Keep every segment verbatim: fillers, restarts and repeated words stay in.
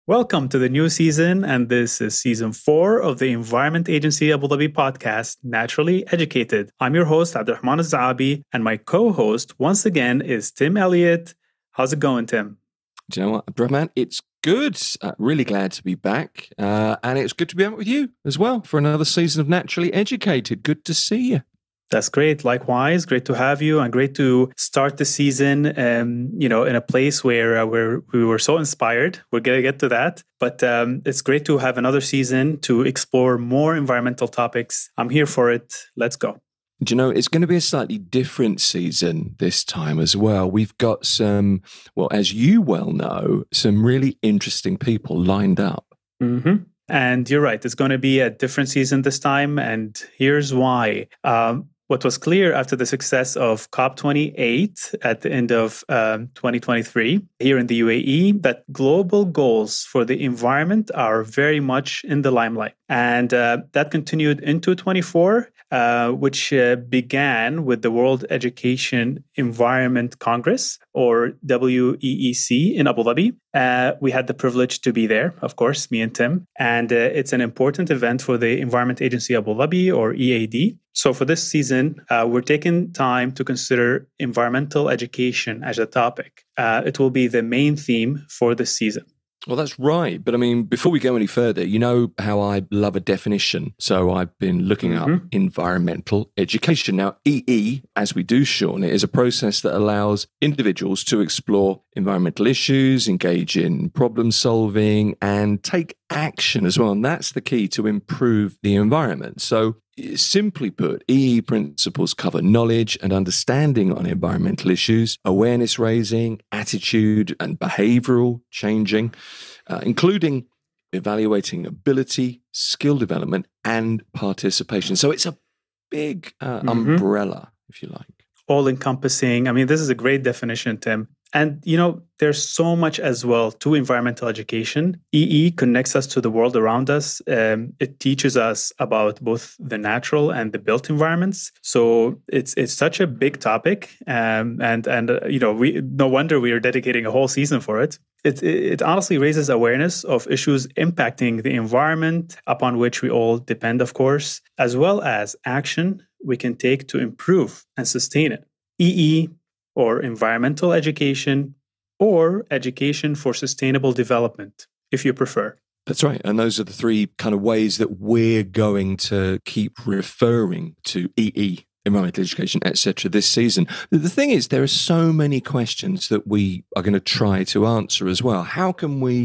Welcome to the new season, and this is season four of the Environment Agency Abu Dhabi podcast, Naturally Educated. I'm your host, Abdurrahman Al-Zaabi, and my co-host, once again, is Tim Elliott. How's it going, Tim? Do you know what, Abdurrahman? It's good. Uh, really glad to be back. Uh, and it's good to be out with you as well for another season of Naturally Educated. Good to see you. That's great. Likewise, great to have you, and great to start the season, um, you know, in a place where uh, where we were so inspired. We're gonna get to that, but um, it's great to have another season to explore more environmental topics. I'm here for it. Let's go. Do you know, it's going to be a slightly different season this time as well. We've got some, well, as you well know, some really interesting people lined up. Mm-hmm. And you're right. It's going to be a different season this time, and here's why. Um, What was clear after the success of COP twenty-eight at the end of um, twenty twenty-three here in the U A E, that global goals for the environment are very much in the limelight. And uh, that continued into twenty-four, uh, which uh, began with the World Education Environment Congress, or W E E C, in Abu Dhabi. Uh, we had the privilege to be there, of course, me and Tim. And uh, it's an important event for the Environment Agency Abu Dhabi, or E A D. So for this season, uh, we're taking time to consider environmental education as a topic. Uh, it will be the main theme for this season. Well, that's right. But I mean, before we go any further, you know how I love a definition. So I've been looking Mm-hmm. up environmental education. Now, E E, as we do, Sean, it is a process that allows individuals to explore environmental issues, engage in problem solving, and take action as well. And that's the key to improve the environment. So simply put, E E principles cover knowledge and understanding on environmental issues, awareness raising, attitude and behavioral changing, uh, including evaluating ability, skill development, and participation. So it's a big uh, Mm-hmm. umbrella, if you like. All encompassing. I mean, this is a great definition, Tim. And, you know, there's so much as well to environmental education. E E connects us to the world around us. Um, it teaches us about both the natural and the built environments. So it's it's such a big topic. Um, and, and uh, you know, we no wonder we are dedicating a whole season for it. It, it honestly raises awareness of issues impacting the environment upon which we all depend, of course, as well as action we can take to improve and sustain it. E E, or environmental education, or education for sustainable development, if you prefer. That's right. And those are the three kind of ways that we're going to keep referring to E E, environmental education, et cetera, this season. The thing is, there are so many questions that we are going to try to answer as well. How can we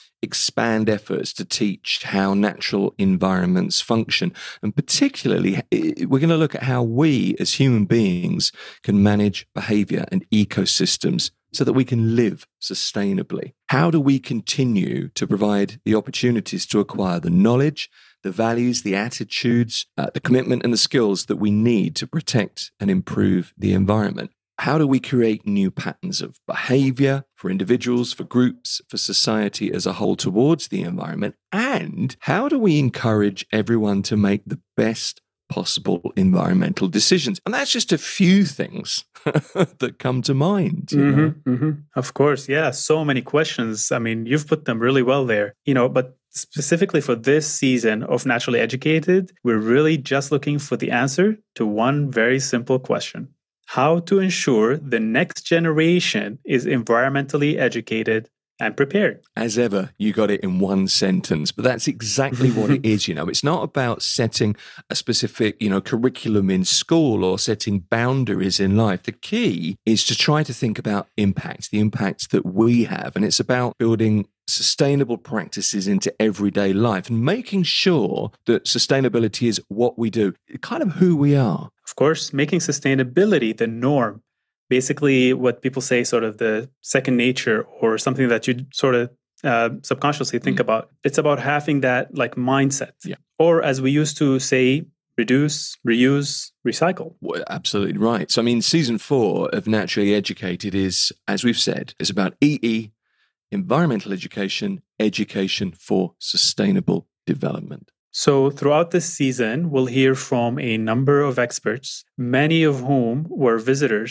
expand efforts to teach how natural environments function? And particularly, we're going to look at how we as human beings can manage behavior and ecosystems so that we can live sustainably. How do we continue to provide the opportunities to acquire the knowledge, the values, the attitudes, uh, the commitment and the skills that we need to protect and improve the environment? How do we create new patterns of behavior for individuals, for groups, for society as a whole towards the environment? And how do we encourage everyone to make the best possible environmental decisions? And that's just a few things that come to mind. You know? Mm-hmm, mm-hmm. Of course, yeah. So many questions. I mean, you've put them really well there. You know, but specifically for this season of Naturally Educated, we're really just looking for the answer to one very simple question: how to ensure the next generation is environmentally educated and prepared. As ever, you got it in one sentence, but that's exactly what it is. You know, it's not about setting a specific, you know, curriculum in school or setting boundaries in life. The key is to try to think about impacts, the impacts that we have. And it's about building sustainable practices into everyday life and making sure that sustainability is what we do, kind of who we are. Of course, making sustainability the norm. Basically, what people say, sort of the second nature, or something that you sort of uh, subconsciously think mm. about. It's about having that like mindset. Yeah. Or as we used to say, reduce, reuse, recycle. Well, absolutely right. So, I mean, season four of Naturally Educated is, as we've said, is about E E, environmental education, education for sustainable development. So throughout this season, we'll hear from a number of experts, many of whom were visitors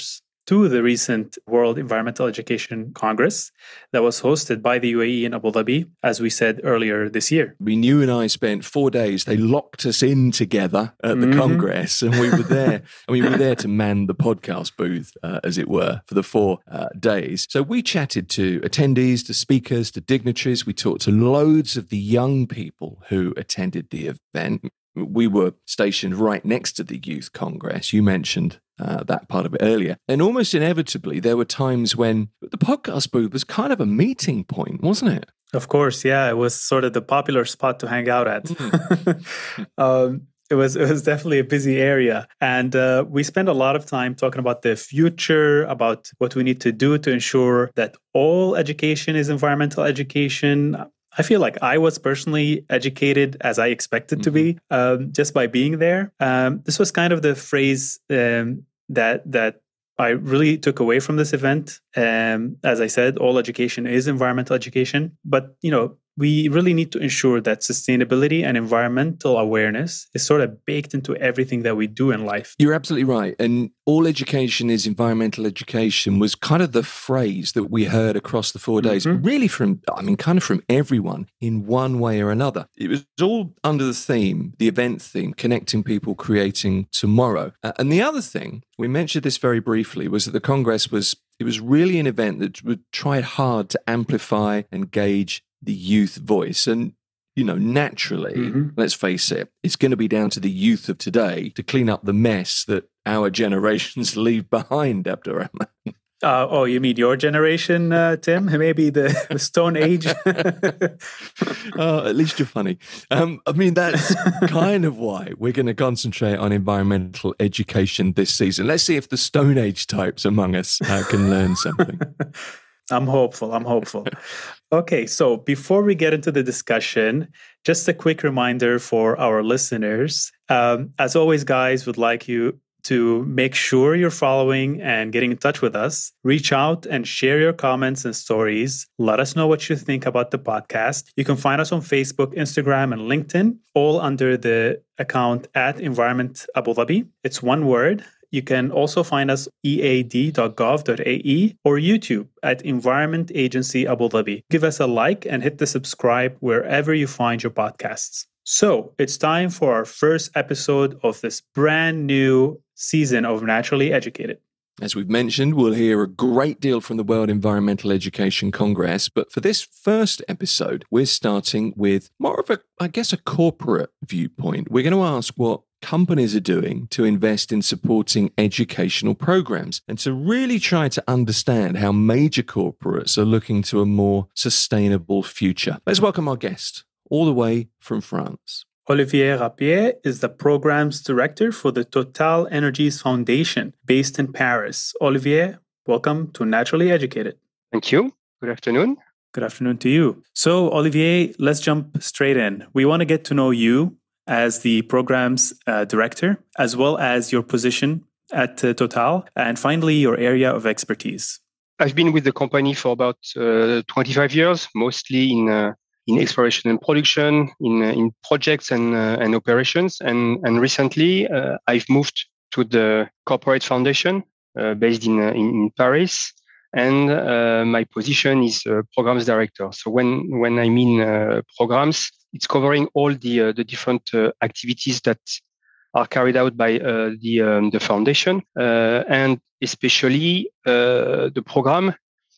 to the recent World Environmental Education Congress that was hosted by the U A E in Abu Dhabi, as we said earlier this year. I mean, you and I spent four days. They locked us in together at the Mm-hmm. Congress, and we were there. and we were there to man the podcast booth, uh, as it were, for the four uh, days. So we chatted to attendees, to speakers, to dignitaries. We talked to loads of the young people who attended the event. We were stationed right next to the Youth Congress. You mentioned uh, that part of it earlier. And almost inevitably, there were times when the podcast booth was kind of a meeting point, wasn't it? Of course, yeah. It was sort of the popular spot to hang out at. Mm. um, it was it was definitely a busy area. And uh, we spent a lot of time talking about the future, about what we need to do to ensure that all education is environmental education. I feel like I was personally educated as I expected mm-hmm. to be, um, just by being there. Um, this was kind of the phrase um, that that I really took away from this event. Um, as I said, all education is environmental education. But, you know, we really need to ensure that sustainability and environmental awareness is sort of baked into everything that we do in life. You're absolutely right. And all education is environmental education was kind of the phrase that we heard across the four days, mm-hmm. really from, I mean, kind of from everyone in one way or another. It was all under the theme, the event theme, connecting people, creating tomorrow. Uh, and the other thing, we mentioned this very briefly, was that the Congress was, it was really an event that would try hard to amplify, engage the youth voice. And, you know, naturally, mm-hmm. let's face it, it's going to be down to the youth of today to clean up the mess that our generations leave behind, Abdurrahman. Uh, oh, you mean your generation, uh, Tim? Maybe the, the Stone Age? Oh, at least you're funny. Um, I mean, that's kind of why we're going to concentrate on environmental education this season. Let's see if the Stone Age types among us uh, can learn something. I'm hopeful. I'm hopeful. Okay, so before we get into the discussion, just a quick reminder for our listeners. Um, as always, guys, would like you to make sure you're following and getting in touch with us. Reach out and share your comments and stories. Let us know what you think about the podcast. You can find us on Facebook, Instagram, and LinkedIn, all under the account at Environment Abu Dhabi. It's one word. You can also find us e a d dot gov dot a e or YouTube at Environment Agency Abu Dhabi. Give us a like and hit the subscribe wherever you find your podcasts. So it's time for our first episode of this brand new season of Naturally Educated. As we've mentioned, we'll hear a great deal from the World Environmental Education Congress, but for this first episode, we're starting with more of a, I guess, a corporate viewpoint. We're going to ask what companies are doing to invest in supporting educational programs and to really try to understand how major corporates are looking to a more sustainable future. Let's welcome our guest, all the way from France. Olivier Rapier is the Programs Director for the Total Energies Foundation based in Paris. Olivier, welcome to Naturally Educated. Thank you. Good afternoon. Good afternoon to you. So, Olivier, let's jump straight in. We want to get to know you as the Programs uh, Director, as well as your position at uh, Total, and finally, your area of expertise. I've been with the company for about uh, twenty-five years, mostly in uh, in exploration and production, in uh, in projects and uh, and operations. And and recently, uh, I've moved to the corporate foundation uh, based in, uh, in in Paris, and uh, my position is uh, programs director. So when when I mean uh, programs, it's covering all the uh, the different uh, activities that are carried out by uh, the um, the foundation, uh, and especially uh, the program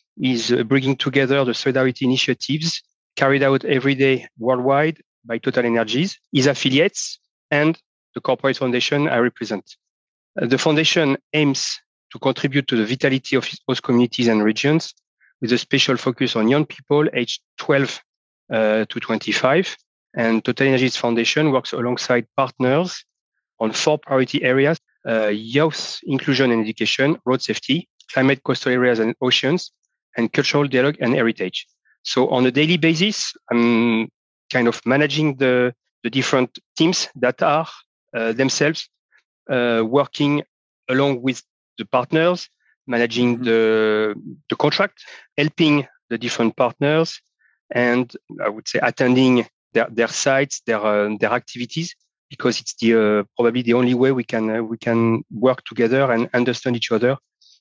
is uh, bringing together the solidarity initiatives carried out every day worldwide by Total Energies, its affiliates, and the corporate foundation I represent. Uh, the foundation aims to contribute to the vitality of host communities and regions with a special focus on young people aged twelve uh, to twenty-five. And Total Energies Foundation works alongside partners on four priority areas: uh, youth inclusion and education, road safety, climate, coastal areas and oceans, and cultural dialogue and heritage. So on a daily basis, I'm kind of managing the, the different teams that are uh, themselves uh, working along with the partners, managing mm-hmm. the, the contract, helping the different partners, and I would say attending their, their sites, their uh, their activities, because it's the uh, probably the only way we can uh, we can work together and understand each other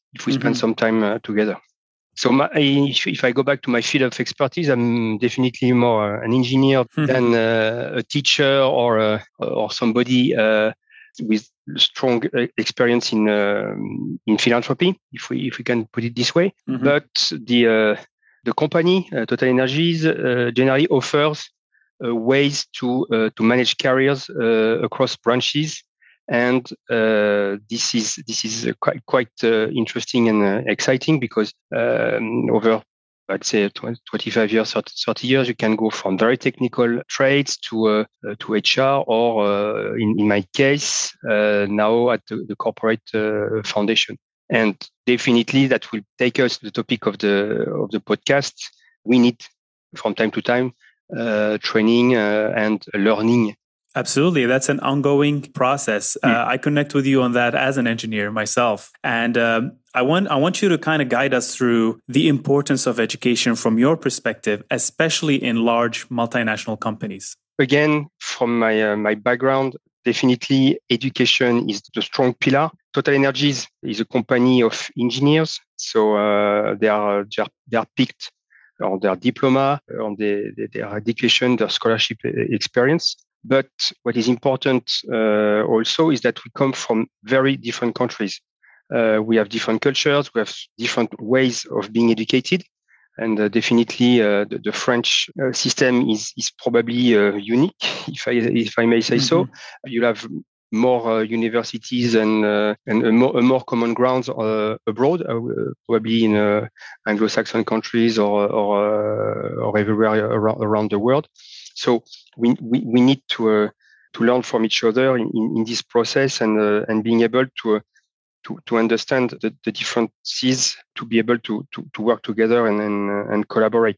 if we Mm-hmm. spend some time uh, together. So my, if, if I go back to my field of expertise, I'm definitely more an engineer than uh, a teacher or uh, or somebody uh, with strong experience in uh, in philanthropy, if we if we can put it this way. Mm-hmm. But the uh, the company uh, TotalEnergies uh, generally offers uh, ways to uh, to manage careers uh, across branches. And uh, this is this is quite quite uh, interesting and uh, exciting because um, over, I'd say, twenty-five years, thirty years, you can go from very technical trades to uh, uh, to H R, or uh, in, in my case uh, now at the, the corporate uh, foundation. And definitely that will take us to the topic of the of the podcast. We need from time to time uh, training uh, and learning. Absolutely. That's an ongoing process. Mm. Uh, I connect with you on that as an engineer myself. And um, I want I want you to kind of guide us through the importance of education from your perspective, especially in large multinational companies. Again, from my uh, my background, definitely education is the strong pillar. TotalEnergies is a company of engineers. So uh, they are they are picked on their diploma, on their, their education, their scholarship experience. But what is important uh, also is that we come from very different countries. Uh, we have different cultures. We have different ways of being educated. And uh, definitely uh, the, the French uh, system is, is probably uh, unique, if I, if I may say mm-hmm. so. You'll have more uh, universities and, uh, and a more, a more common grounds uh, abroad, uh, probably in uh, Anglo-Saxon countries or, or, uh, or everywhere around, around the world. So we, we, we need to uh, to learn from each other in, in, in this process and uh, and being able to uh, to to understand the, the differences, to be able to to, to work together and and, uh, and collaborate.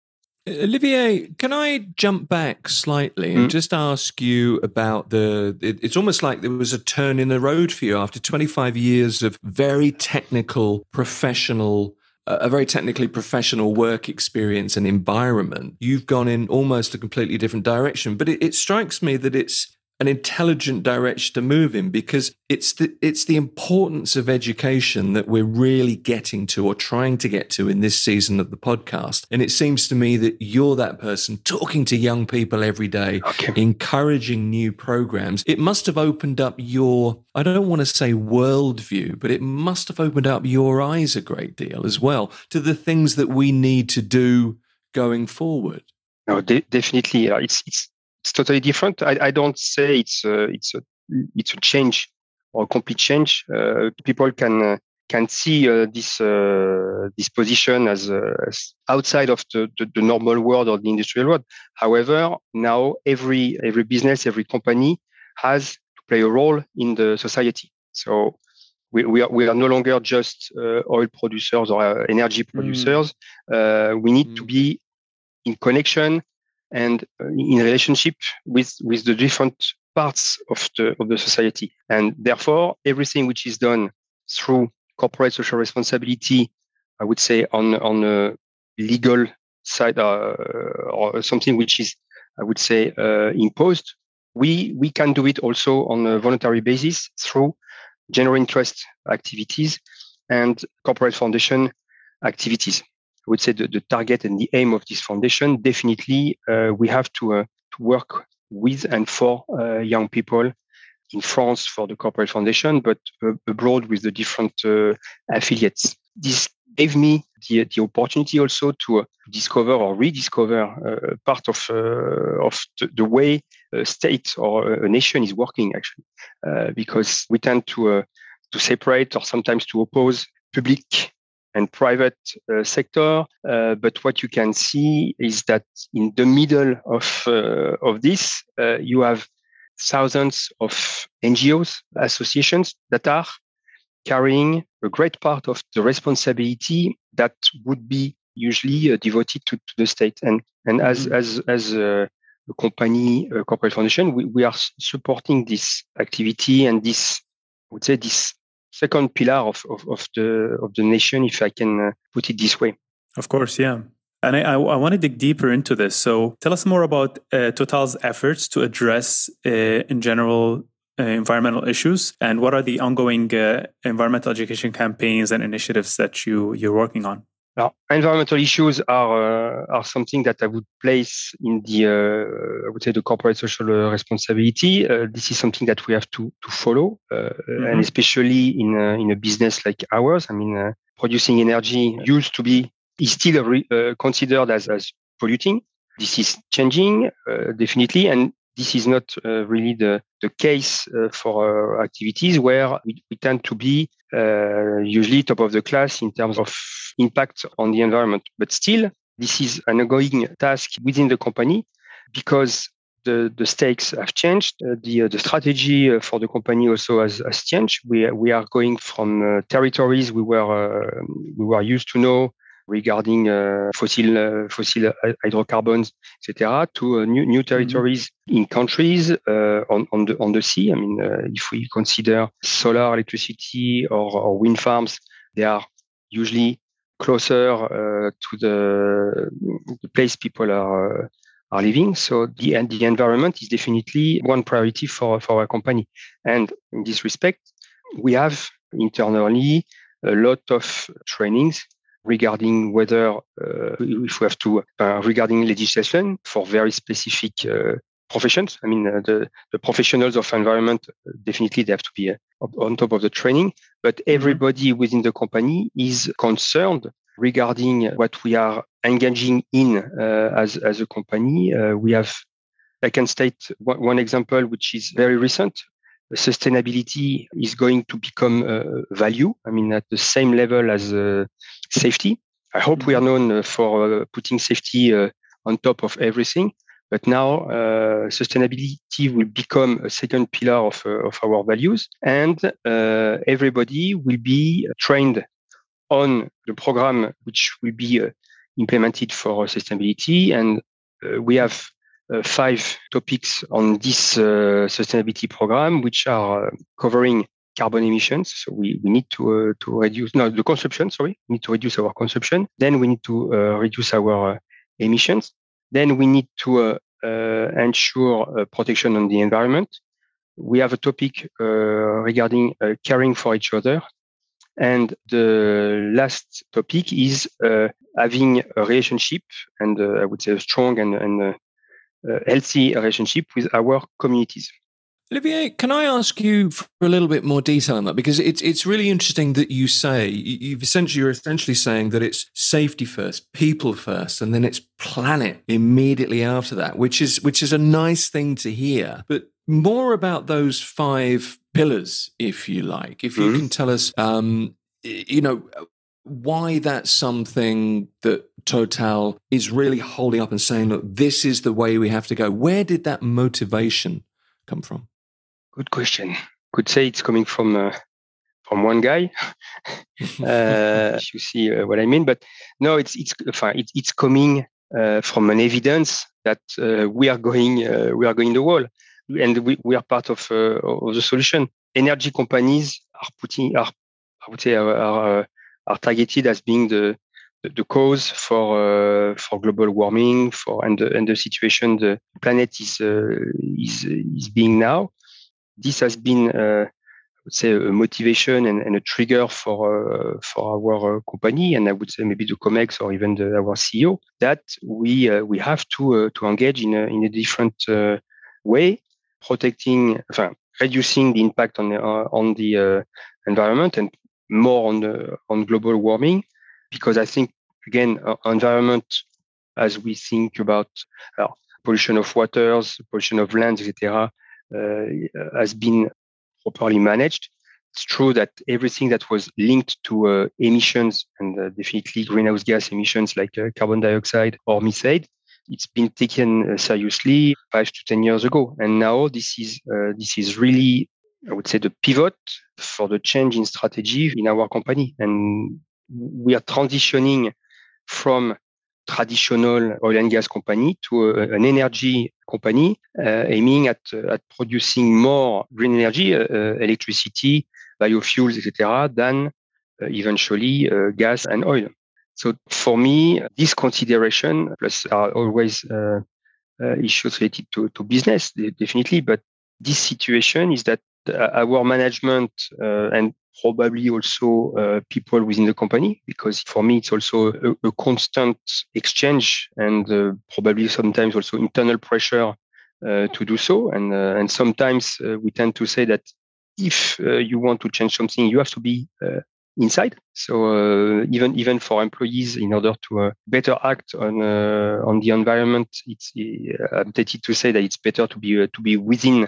Olivier, can I jump back slightly and mm. just ask you about the, it, it's almost like there was a turn in the road for you after twenty-five years of very technical, professional a very technically professional work experience and environment. You've gone in almost a completely different direction, but it, it strikes me that it's an intelligent direction to move in, because it's the it's the importance of education that we're really getting to, or trying to get to, in this season of the podcast. And it seems to me that you're that person talking to young people every day, okay. encouraging new programs. It must have opened up your, I don't want to say worldview, but it must have opened up your eyes a great deal as well to the things that we need to do going forward. No, de- definitely. Uh, it's it's It's totally different. I, I don't say it's a, it's a it's a change or a complete change. Uh, people can uh, can see uh, this uh, this position as, uh, as outside of the, the, the normal world or the industrial world. However, now every every business, every company has to play a role in the society. So we we are we are no longer just uh, oil producers or uh, energy producers. Mm. Uh, we need mm. to be in connection and in relationship with, with the different parts of the of the society. And therefore, everything which is done through corporate social responsibility, I would say on, on a legal side uh, or something which is, I would say, uh, imposed, we, we can do it also on a voluntary basis through general interest activities and corporate foundation activities. I would say the, the target and the aim of this foundation, definitely uh, we have to, uh, to work with and for uh, young people in France for the corporate foundation, but uh, abroad with the different uh, affiliates. This gave me the, the opportunity also to uh, discover or rediscover uh, part of, uh, of the, the way a state or a nation is working, actually, uh, because we tend to, uh, to separate or sometimes to oppose public and private uh, sector. Uh, but what you can see is that in the middle of uh, of this, uh, you have thousands of N G Os, associations that are carrying a great part of the responsibility that would be usually uh, devoted to, to the state. And and mm-hmm. as as as a, a company, a corporate foundation, we, we are supporting this activity and this, I would say, this second pillar of, of, of the of the nation, if I can uh, put it this way. Of course, yeah. And I, I, I want to dig deeper into this. So tell us more about uh, Total's efforts to address, uh, in general, uh, environmental issues? And what are the ongoing uh, environmental education campaigns and initiatives that you, you're working on? Now, environmental issues are uh, are something that I would place in the uh, I would say the corporate social responsibility. Uh, this is something that we have to to follow, uh, mm-hmm. and especially in a, in a business like ours. I mean, uh, producing energy used to be is still re, uh, considered as as polluting. This is changing uh, definitely, and this is not uh, really the the case uh, for uh, activities where we, we tend to be uh, usually top of the class in terms of impact on the environment. But still, this is an ongoing task within the company because the, the stakes have changed. Uh, the uh, the strategy for the company also has, has changed. We we are going from uh, territories we were uh, we were used to know regarding uh, fossil uh, fossil hydrocarbons, et cetera, to uh, new new territories mm-hmm. in countries uh, on on the on the sea. I mean, uh, if we consider solar electricity or, or wind farms, they are usually closer uh, to the, the place people are uh, are living. So the the environment is definitely one priority for for our company. And in this respect, we have internally a lot of trainings regarding whether uh, if we have to uh, regarding legislation for very specific uh, professions. I mean, uh, the the professionals of environment uh, definitely they have to be uh, on top of the training. But everybody mm-hmm. within the company is concerned regarding what we are engaging in uh, as as a company. Uh, we have, I can state one, one example which is very recent. Sustainability is going to become uh, value. I mean, at the same level as uh, safety. I hope we are known uh, for uh, putting safety uh, on top of everything. But now, uh, sustainability will become a second pillar of uh, of our values, and uh, everybody will be trained on the program which will be uh, implemented for sustainability. And uh, we have uh, five topics on this uh, sustainability program, which are uh, covering carbon emissions. So we, we need to uh, to reduce no the consumption. Sorry, we need to reduce our consumption. Then we need to uh, reduce our uh, emissions. Then we need to uh, uh, ensure uh, protection on the environment. We have a topic uh, regarding uh, caring for each other. And the last topic is uh, having a relationship, and uh, I would say a strong and, and uh, uh, healthy relationship with our communities. Olivier, can I ask you for a little bit more detail on that? Because it's it's really interesting that you say you've essentially you're essentially saying that it's safety first, people first, and then it's planet immediately after that, which is which is a nice thing to hear. But more about those five pillars, if you like, if you mm-hmm. can tell us, um, you know, why that's something that Total is really holding up and saying, look, this is the way we have to go. Where did that motivation come from? Good question. Could say it's coming from uh, from one guy. uh, you see uh, what I mean, but no, it's it's it's, it's coming uh, from an evidence that uh, we are going uh, we are going the wall, and we, we are part of uh, of the solution. Energy companies are putting are I would say are are, are targeted as being the the, the cause for uh, for global warming for and the, and the situation the planet is uh, is is being now. This has been, uh, I would say, a motivation and, and a trigger for uh, for our uh, company, and I would say maybe the COMEX or even the, our C E O, that we uh, we have to uh, to engage in a in a different uh, way, protecting, enfin, reducing the impact on the uh, on the uh, environment and more on the on global warming, because I think again, uh, environment, as we think about uh, pollution of waters, pollution of lands, et cetera. Uh, has been properly managed. It's true that everything that was linked to uh, emissions and uh, definitely greenhouse gas emissions like uh, carbon dioxide or methane, it's been taken uh, seriously five to ten years ago. And now this is uh, this is really, I would say, the pivot for the change in strategy in our company. And we are transitioning from traditional oil and gas company to a, an energy company uh, aiming at uh, at producing more green energy, uh, uh, electricity, biofuels, et cetera, than uh, eventually uh, gas and oil. So for me, this consideration, plus are always uh, uh, issues related to, to business, definitely, but this situation is that our management uh, and probably also uh, people within the company, because for me it's also a, a constant exchange and uh, probably sometimes also internal pressure uh, to do so. And uh, and sometimes uh, we tend to say that if uh, you want to change something, you have to be uh, inside. So uh, even even for employees, in order to uh, better act on uh, on the environment, it's uh, I'm tempted to say that it's better to be uh, to be within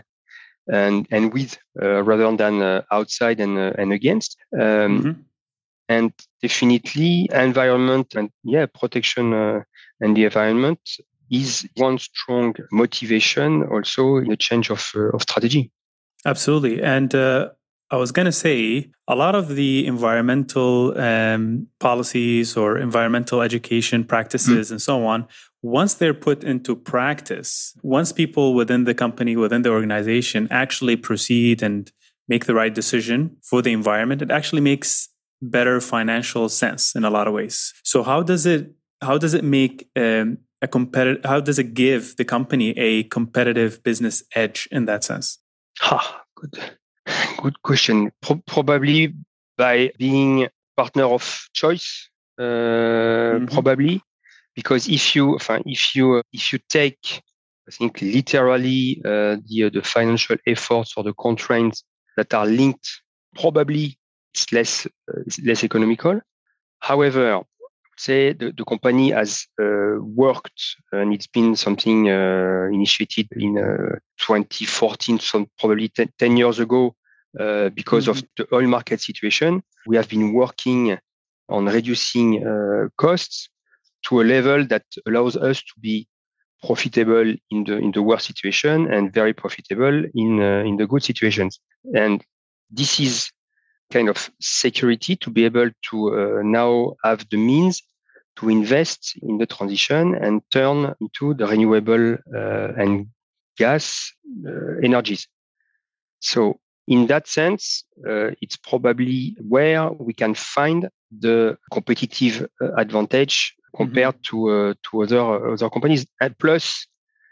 and and with uh, rather than uh, outside and uh, and against. Um, mm-hmm. And definitely environment and yeah protection uh, and the environment is one strong motivation also in a change of uh, of strategy. Absolutely. And uh, I was going to say a lot of the environmental um, policies or environmental education practices mm-hmm. and so on, once they're put into practice, once people within the company, within the organization actually proceed and make the right decision for the environment, it actually makes better financial sense in a lot of ways. So how does it how does it make um, a competitive, how does it give the company a competitive business edge in that sense? Ah, good, good question. Pro- probably by being partner of choice, uh, mm-hmm. probably. Because if you, if you, if you take, I think literally uh, the the financial efforts or the constraints that are linked, probably it's less uh, it's less economical. However, say the, the company has uh, worked, and it's been something uh, initiated in uh, twenty fourteen, so probably ten, ten years ago, uh, because mm-hmm. of the oil market situation. We have been working on reducing uh, costs to a level that allows us to be profitable in the in the worst situation and very profitable in uh, in the good situations. And this is kind of security to be able to uh, now have the means to invest in the transition and turn into the renewable uh, and gas uh, energies. So in that sense, uh, it's probably where we can find the competitive uh, advantage compared mm-hmm. to uh, to other other companies. And plus,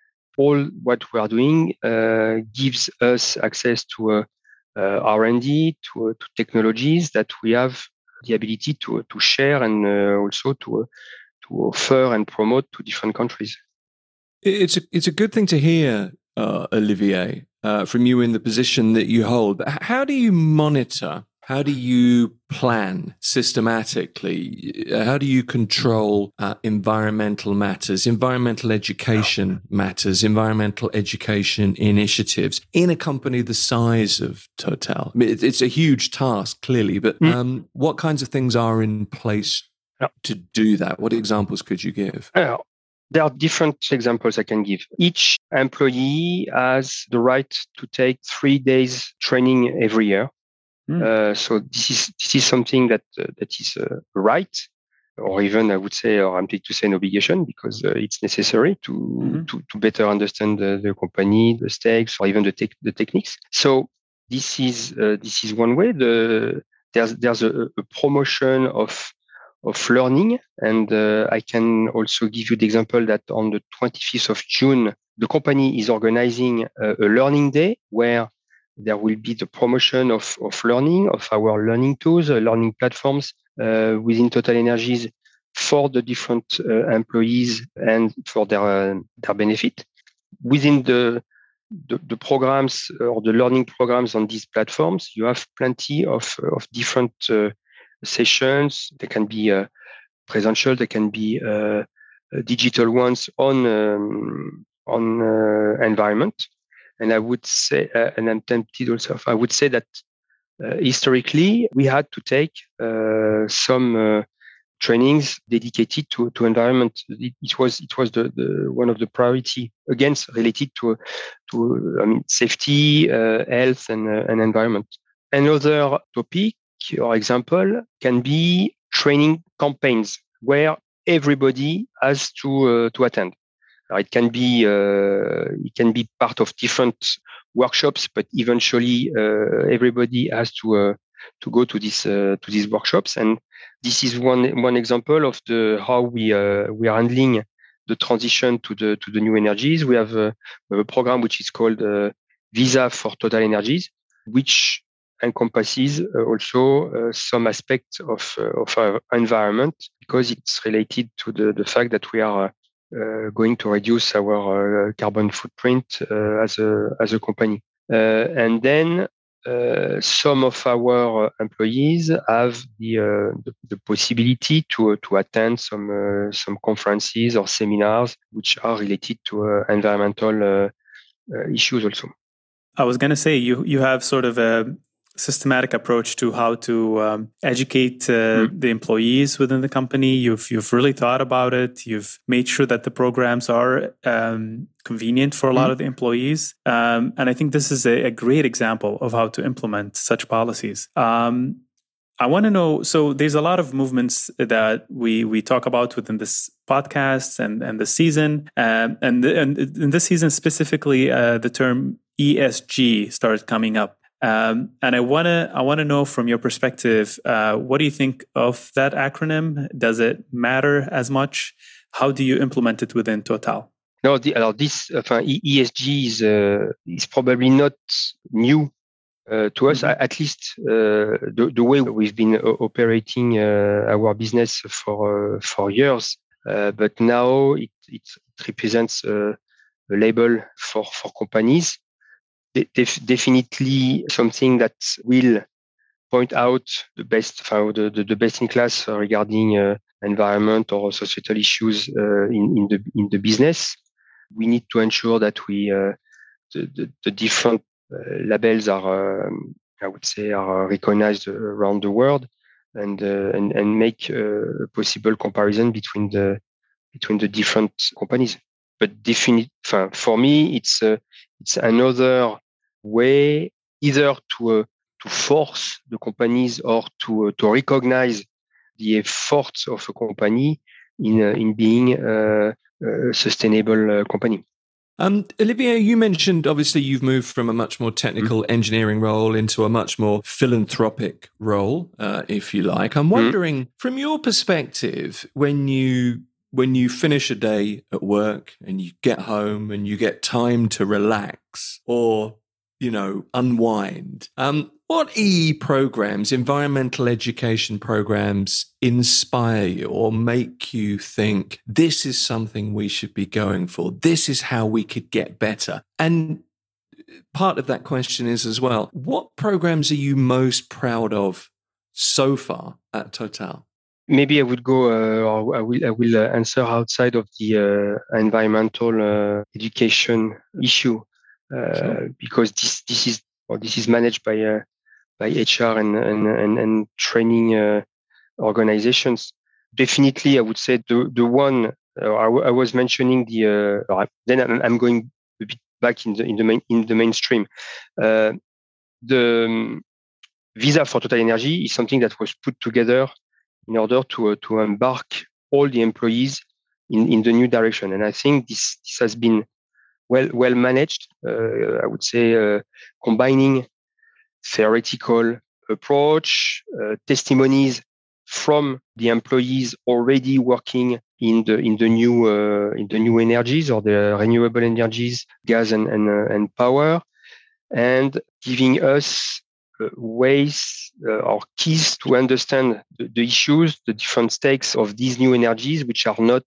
all what we are doing uh, gives us access to uh, uh, R and D, to uh, to technologies that we have the ability to to share and uh, also to uh, to offer and promote to different countries. It's a it's a good thing to hear, uh, Olivier, uh, from you in the position that you hold. How do you monitor? How do you plan systematically? How do you control uh, environmental matters, environmental education matters, environmental education initiatives in a company the size of Total? I mean, it's a huge task, clearly, but um, what kinds of things are in place to do that? What examples could you give? Uh, there are different examples I can give. Each employee has the right to take three days training every year. Uh, so this is this is something that uh, that is uh, right, or even I would say, or I'm tempted to say, an obligation, because uh, it's necessary to, mm-hmm. to to better understand the, the company, the stakes, or even the tech the techniques. So this is uh, this is one way. The there's there's a, a promotion of of learning, and uh, I can also give you the example that on the twenty-fifth of June, the company is organizing a, a learning day where there will be the promotion of, of learning, of our learning tools, uh, learning platforms uh, within TotalEnergies for the different uh, employees and for their uh, their benefit. Within the, the the programs or the learning programs on these platforms, you have plenty of of different uh, sessions. They can be uh, presential, they can be uh, digital ones on um, on uh, environment. And I would say, uh, and I'm tempted also, I would say that uh, historically we had to take uh, some uh, trainings dedicated to, to environment. It, it was it was the, the one of the priority against related to to I mean safety, uh, health, and uh, and environment. Another topic or example can be training campaigns where everybody has to uh, to attend. It can be uh, it can be part of different workshops, but eventually uh, everybody has to uh, to go to this uh, to these workshops. And this is one one example of the how we uh, we are handling the transition to the to the new energies. We have, uh, we have a program which is called uh, Visa for TotalEnergies, which encompasses uh, also uh, some aspects of uh, of our environment, because it's related to the, the fact that we are uh, going to reduce our uh, carbon footprint uh, as a as a company. Uh, and then uh, some of our employees have the uh, the, the possibility to to attend some uh, some conferences or seminars which are related to uh, environmental uh, uh, issues also. I was going to say you you have sort of a systematic approach to how to um, educate uh, mm. the employees within the company. You've you've really thought about it. You've made sure that the programs are um, convenient for a lot mm. of the employees. Um, and I think this is a, a great example of how to implement such policies. Um, I want to know, so there's a lot of movements that we we talk about within this podcast and, and the season. Um, and, the, and in this season specifically, uh, the term E S G started coming up. Um, and I want to I want to know from your perspective, uh, what do you think of that acronym? Does it matter as much? How do you implement it within Total? No, the, uh, this uh, E S G is uh, is probably not new uh, to us. Mm-hmm. At least uh, the the way we've been operating uh, our business for uh, for years. Uh, but now it it represents uh, a label for for companies. Def- definitely something that will point out the best, the, the, the best in class regarding uh, environment or societal issues uh, in, in the in the business. We need to ensure that we uh, the, the, the different uh, labels are, um, I would say, are recognized around the world, and uh, and and make a possible comparison between the between the different companies. But definitely, for me, it's uh, it's another way either to uh, to force the companies or to uh, to recognize the efforts of a company in uh, in being uh, a sustainable uh, company. Um, Olivier, you mentioned obviously you've moved from a much more technical mm-hmm. engineering role into a much more philanthropic role, uh, if you like. I'm wondering, mm-hmm. from your perspective, when you when you finish a day at work and you get home and you get time to relax or, you know, unwind, um, what E E programs, environmental education programs, inspire you or make you think this is something we should be going for? This is how we could get better. And part of that question is as well, what programs are you most proud of so far at Total? Maybe I would go, uh, or I will, I will uh, answer outside of the uh, environmental uh, education issue, uh, sure. because this this is or this is managed by uh, by H R and and and, and training uh, organizations. Definitely, I would say the the one uh, I, w- I was mentioning the uh, then I'm, I'm going a bit back in the in the main in the mainstream. Uh, the um, Visa for Total Energy is something that was put together in order to uh, to embark all the employees in, in the new direction, and I think this this has been well well managed. Uh, I would say uh, combining theoretical approach, uh, testimonies from the employees already working in the in the new uh, in the new energies or the renewable energies, gas and and, uh, and power, and giving us uh, ways uh, or keys to understand the, the issues, the different stakes of these new energies, which are not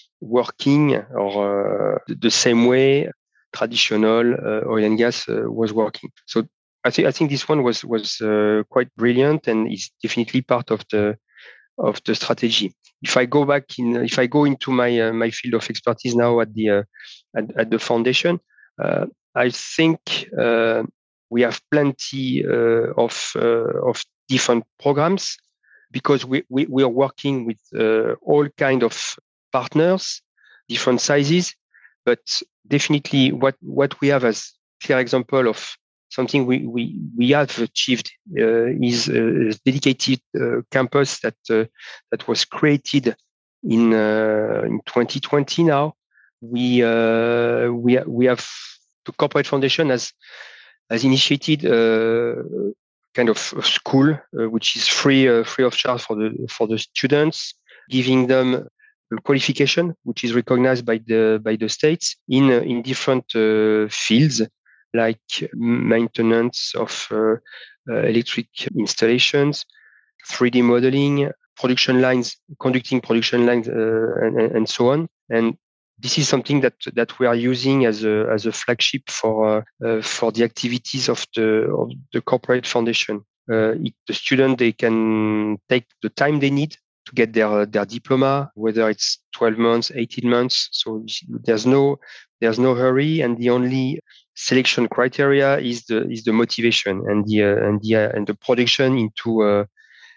working or uh, the same way traditional uh, oil and gas uh, was working. So I think I think this one was was uh, quite brilliant and is definitely part of the of the strategy. If I go back in, if I go into my uh, my field of expertise now at the uh, at, at the foundation, uh, I think uh, we have plenty uh, of uh, of different programs because we we, we are working with uh, all kind of partners, different sizes, but definitely what what we have as clear example of something we, we, we have achieved uh, is a dedicated uh, campus that uh, that was created in uh, in twenty twenty. Now we uh, we we have the corporate foundation has has initiated a kind of a school uh, which is free uh, free of charge for the for the students, giving them a qualification which is recognized by the by the states in uh, in different uh, fields. like maintenance of uh, uh, electric installations, three D modeling, production lines, conducting production lines, uh, and, and so on. And this is something that that we are using as a as a flagship for uh, uh, for the activities of the of the corporate foundation. Uh, it, the student, they can take the time they need to get their their diploma, whether it's twelve months, eighteen months. So there's no there's no hurry, and the only selection criteria is the is the motivation and the uh, and the uh, and the production into uh,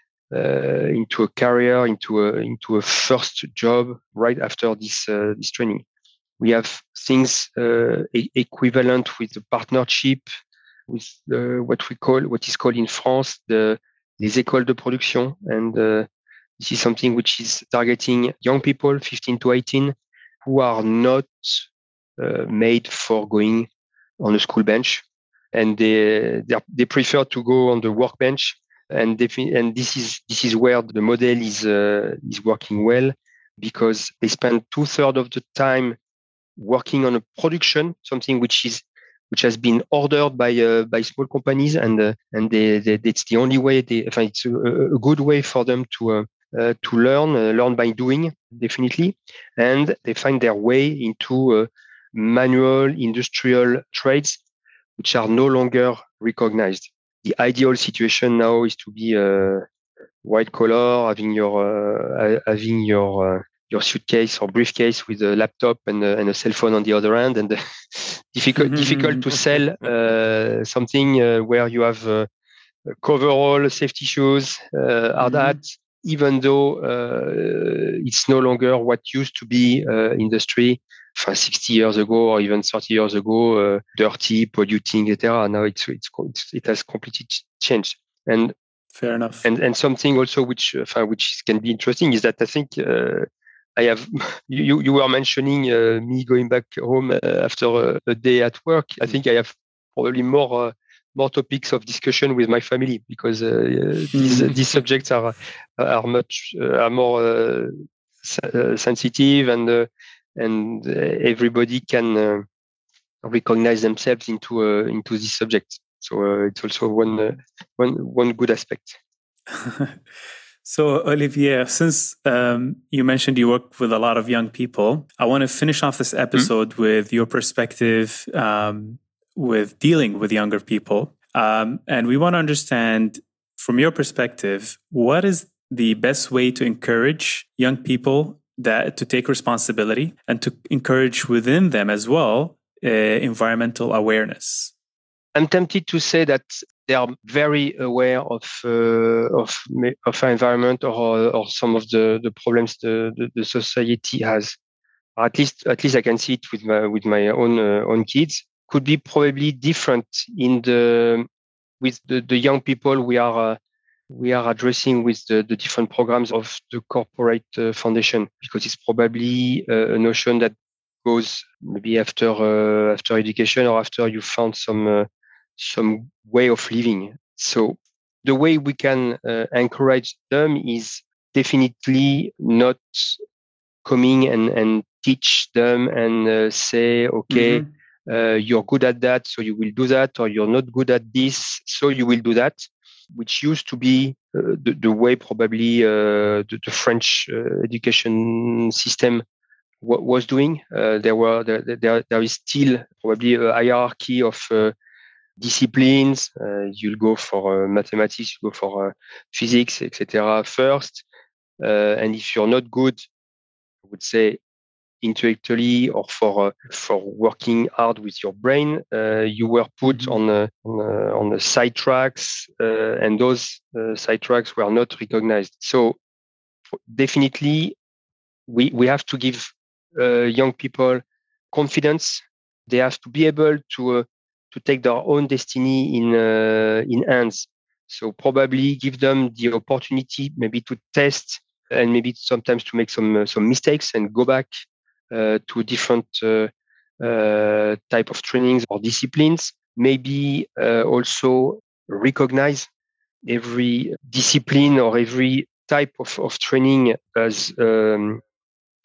uh, into a career, into a into a first job right after this uh, this training. We have things uh, e- equivalent with the partnership with uh, what we call what is called in France the les écoles de production, and uh, this is something which is targeting young people, fifteen to eighteen, who are not uh, made for going on a school bench, and they they prefer to go on the workbench. And defi- and this is this is where the model is uh, is working well, because they spend two thirds of the time working on a production, something which is which has been ordered by uh, by small companies, and uh, and they, they, it's the only way. They, I find it's a, a good way for them to uh, uh, to learn, uh, learn by doing, definitely, and they find their way into uh, manual industrial trades, which are no longer recognized. The ideal situation now is to be uh, white collar, having your uh, having your uh, your suitcase or briefcase with a laptop and a, and a cell phone on the other end, and difficult difficult to sell uh, something uh, where you have uh, coverall, safety shoes, uh, hard mm-hmm. hat, even though uh, it's no longer what used to be uh, industry sixty years ago or even thirty years ago, uh, dirty, polluting, et cetera. Now it's, it's it's it has completely changed. And fair enough. And and something also which uh, which can be interesting is that I think uh, I have you you were mentioning uh, me going back home uh, after a, a day at work. I think I have probably more uh, more topics of discussion with my family, because uh, these mm-hmm. these subjects are are much uh, are more uh, uh, sensitive, and uh, and everybody can uh, recognize themselves into uh, into this subject. So uh, it's also one uh, one one good aspect. So Olivier, since um, you mentioned you work with a lot of young people, I want to finish off this episode mm-hmm. with your perspective um, with dealing with younger people, um, and we want to understand from your perspective, what is the best way to encourage young people that to take responsibility and to encourage within them as well uh, environmental awareness? I'm tempted to say that they are very aware of uh, of of our environment, or or some of the, the problems the, the, the society has. Or at least at least I can see it with my with my own uh, own kids. Could be probably different in the with the, the young people we are uh, we are addressing with the, the different programs of the corporate uh, foundation, because it's probably uh, a notion that goes maybe after uh, after education, or after you found some uh, some way of living. So the way we can uh, encourage them is definitely not coming and, and teach them and uh, say, okay, mm-hmm. uh, you're good at that, so you will do that, or you're not good at this, so you will do that, which used to be uh, the, the way probably uh, the, the French uh, education system w- was doing. Uh, there were there, there, there is still probably a hierarchy of uh, disciplines. Uh, you'll go for uh, mathematics, you go for uh, physics, et cetera first. Uh, and if you're not good, I would say intellectually, or for uh, for working hard with your brain, uh, you were put mm-hmm. on a, on, a, on the side tracks, uh, and those uh, side tracks were not recognized. So definitely, we we have to give uh, young people confidence. They have to be able to uh, to take their own destiny in uh, in hands. So probably give them the opportunity, maybe to test, and maybe sometimes to make some uh, some mistakes and go back uh, to different uh, uh, type of trainings or disciplines. Maybe uh, also recognize every discipline or every type of, of training as um,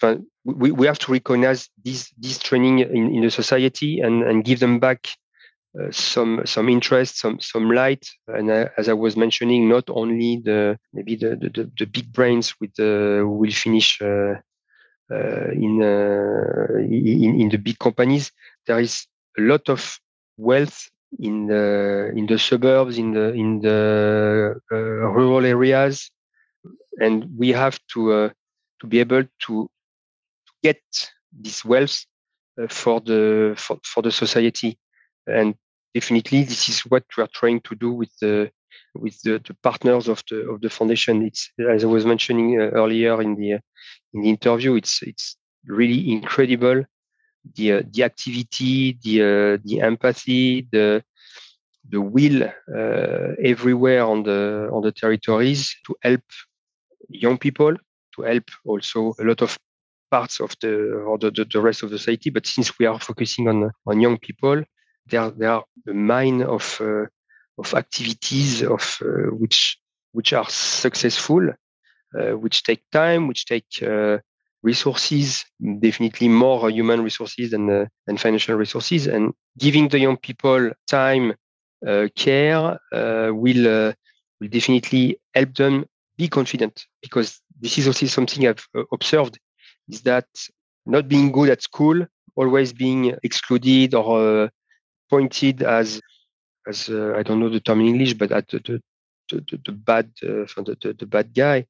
we, we have to recognize this this training in, in the society, and, and give them back uh, some some interest, some some light. And uh, as I was mentioning, not only the maybe the the, the big brains with the who will finish uh, uh, in, uh, in in the big companies. There is a lot of wealth in the in the suburbs, in the in the uh, rural areas, and we have to uh, to be able to get this wealth uh, for the for, for the society. And definitely this is what we are trying to do with the with the, the partners of the of the foundation. It's, as I was mentioning uh, earlier in the in the interview, it's it's really incredible, the uh, the activity, the uh, the empathy, the the will uh, everywhere on the on the territories to help young people, to help also a lot of parts of the or the, the, the rest of the society. But since we are focusing on on young people, there there are a mine of uh, of activities of uh, which which are successful, uh, which take time, which take uh, resources, definitely more human resources than uh, than financial resources. And giving the young people time, uh, care uh, will uh, will definitely help them be confident, because this is also something I've uh, observed, is that not being good at school, always being excluded or uh, pointed as as uh, I don't know the term in English, but at the the, the, the bad uh, the, the, the bad guy.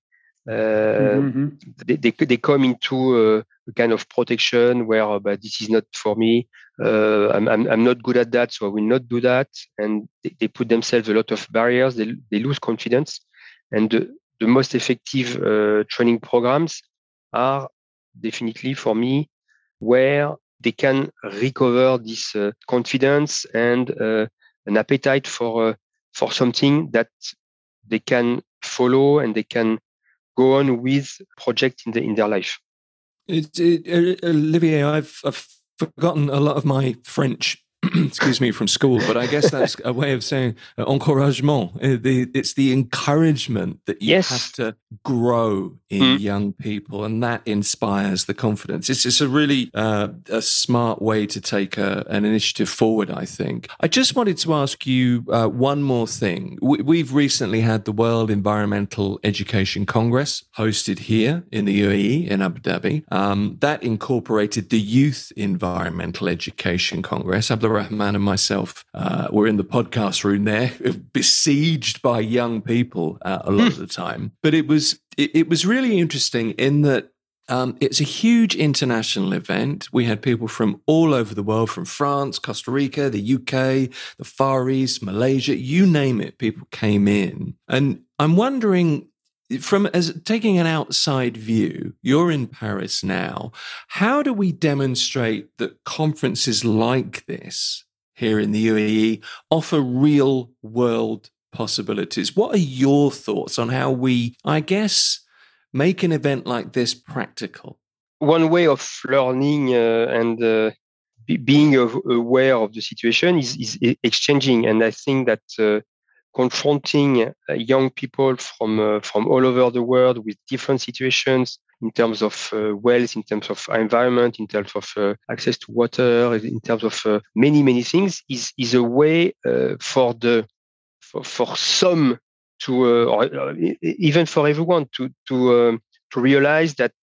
Uh, mm-hmm. they, they they come into uh, a kind of protection where, uh, but this is not for me. Uh, I'm, I'm I'm not good at that, so I will not do that. And they, they put themselves a lot of barriers. They they lose confidence, and the, the most effective uh, training programs are definitely for me where they can recover this uh, confidence and uh, an appetite for uh, for something that they can follow and they can go on with project in the in their life. It, it, Olivier, I've, I've forgotten a lot of my French. Excuse me, from school, but I guess that's a way of saying uh, encouragement. It's the encouragement that you yes. have to grow in mm. young people, and that inspires the confidence. It's, it's a really uh, a smart way to take a, an initiative forward, I think. I just wanted to ask you uh, one more thing. We, we've recently had the World Environmental Education Congress hosted here in the U A E, in Abu Dhabi. Um, that incorporated the Youth Environmental Education Congress. Rahman and myself uh, were in the podcast room there, besieged by young people uh, a lot of the time. But it was it, it was really interesting in that um, it's a huge international event. We had people from all over the world, from France, Costa Rica, the U K, the Far East, Malaysia, you name it, people came in. And I'm wondering, from as taking an outside view, you're in Paris now. How do we demonstrate that conferences like this here in the U A E offer real world possibilities? What are your thoughts on how we, I guess, make an event like this practical? One way of learning uh, and uh, be, being aware of the situation is, is exchanging. And I think that uh, confronting uh, young people from uh, from all over the world with different situations in terms of uh, wealth, in terms of environment, in terms of uh, access to water, in terms of uh, many many things, is is a way uh, for the for, for some to uh, or uh, even for everyone to to um, to realize that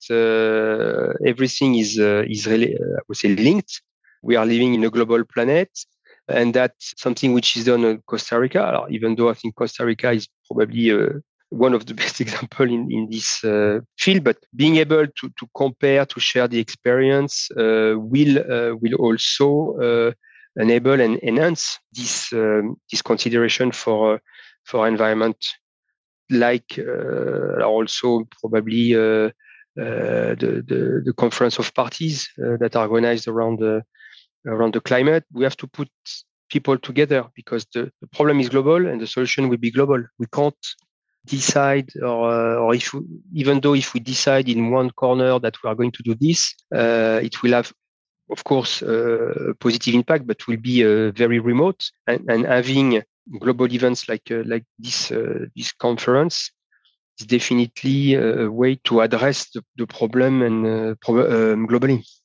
uh, everything is uh, is really uh, I would say linked. We are living in a global planet. And that's something which is done in Costa Rica, even though I think Costa Rica is probably uh, one of the best examples in, in this uh, field. But being able to, to compare, to share the experience uh, will uh, will also uh, enable and enhance this um, this consideration for uh, for environment, like uh, also probably uh, uh, the, the the conference of parties uh, that are organized around the around the climate. We have to put people together because the, the problem is global and the solution will be global. We can't decide, or, uh, or if we, even though if we decide in one corner that we are going to do this, uh, it will have, of course, uh, a positive impact, but will be uh, very remote. And, and having global events like uh, like this uh, this conference is definitely a way to address the, the problem and uh, pro- um, globally.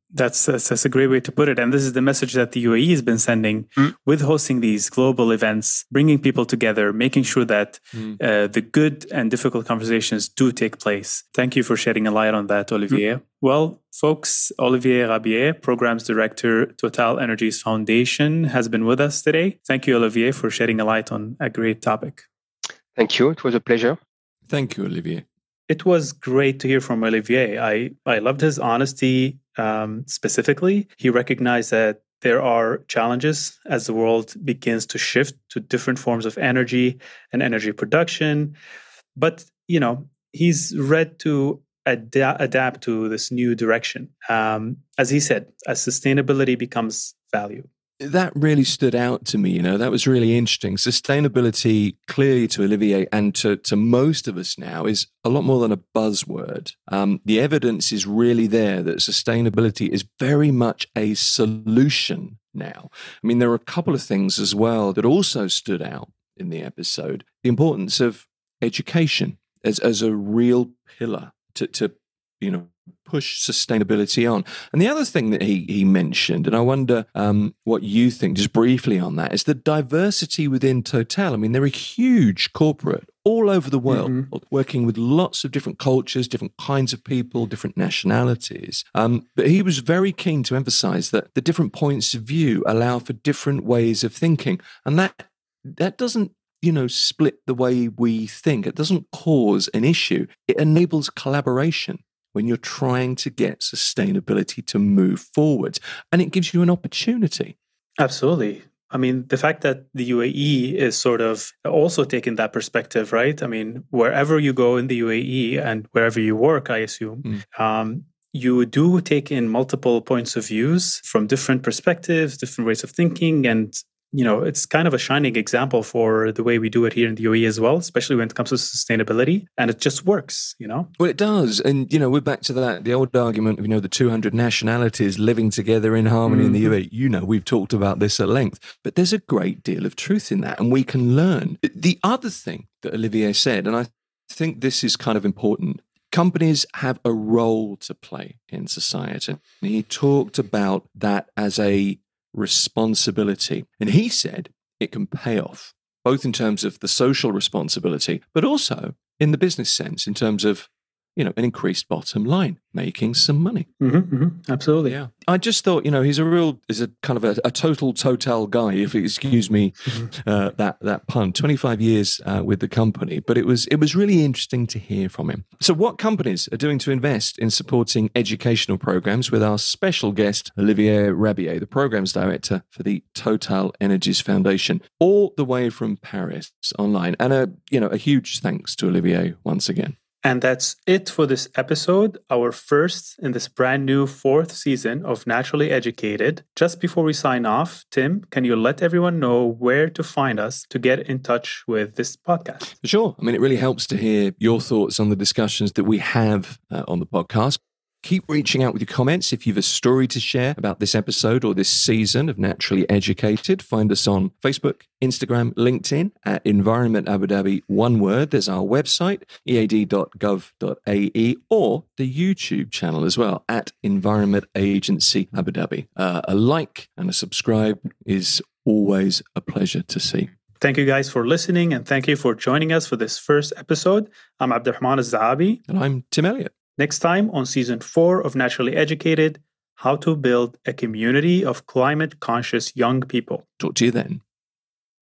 That's, that's that's a great way to put it. And this is the message that the U A E has been sending mm. with hosting these global events, bringing people together, making sure that mm. uh, the good and difficult conversations do take place. Thank you for shedding a light on that, Olivier. Mm. Well, folks, Olivier Rabier, Programs Director, Total Energies Foundation, has been with us today. Thank you, Olivier, for shedding a light on a great topic. Thank you. It was a pleasure. Thank you, Olivier. It was great to hear from Olivier. I, I loved his honesty. Um, specifically, he recognized that there are challenges as the world begins to shift to different forms of energy and energy production. But, you know, he's ready to ad- adapt to this new direction. Um, as he said, as sustainability becomes value. That really stood out to me, you know, that was really interesting. Sustainability, clearly to Olivier and to, to most of us now, is a lot more than a buzzword. Um, the evidence is really there that sustainability is very much a solution now. I mean, there are a couple of things as well that also stood out in the episode. The importance of education as, as a real pillar to, to, you know, push sustainability on. And the other thing that he he mentioned, and I wonder um, what you think just briefly on that, is the diversity within Total. I mean, they're a huge corporate all over the world, mm-hmm. working with lots of different cultures, different kinds of people, different nationalities. Um, but he was very keen to emphasize that the different points of view allow for different ways of thinking. And that that doesn't, you know, split the way we think. It doesn't cause an issue. It enables collaboration when you're trying to get sustainability to move forward. And it gives you an opportunity. Absolutely. I mean, the fact that the U A E is sort of also taking that perspective, right? I mean, wherever you go in the U A E and wherever you work, I assume, mm. um, you do take in multiple points of views from different perspectives, different ways of thinking. And, you know, it's kind of a shining example for the way we do it here in the U A E as well, especially when it comes to sustainability. And it just works, you know? Well, it does. And, you know, we're back to that, the old argument of, you know, the two hundred nationalities living together in harmony mm-hmm. in the U A E. You know, we've talked about this at length, but there's a great deal of truth in that and we can learn. The other thing that Olivier said, and I think this is kind of important, companies have a role to play in society. And he talked about that as a responsibility. And he said it can pay off, both in terms of the social responsibility, but also in the business sense, in terms of, you know, an increased bottom line, making some money. Mm-hmm, mm-hmm. Absolutely. Yeah. I just thought, you know, he's a real, is a kind of a, a total Total guy, if you excuse me, mm-hmm. uh, that that pun. twenty-five years uh, with the company, but it was it was really interesting to hear from him. So, what companies are doing to invest in supporting educational programs with our special guest Olivier Rabier, the programs director for the Total Energies Foundation, all the way from Paris online, and a you know a huge thanks to Olivier once again. And that's it for this episode, our first in this brand new fourth season of Naturally Educated. Just before we sign off, Tim, can you let everyone know where to find us to get in touch with this podcast? Sure. I mean, it really helps to hear your thoughts on the discussions that we have uh, on the podcast. Keep reaching out with your comments. If you have a story to share about this episode or this season of Naturally Educated, find us on Facebook, Instagram, LinkedIn at Environment Abu Dhabi, one word. There's our website, e a d dot gov dot a e, or the YouTube channel as well at Environment Agency Abu Dhabi. Uh, a like and a subscribe is always a pleasure to see. Thank you guys for listening and thank you for joining us for this first episode. I'm Abdurrahman Al-Zahabi. And I'm Tim Elliott. Next time on season four of Naturally Educated, how to build a community of climate conscious young people. Talk to you then.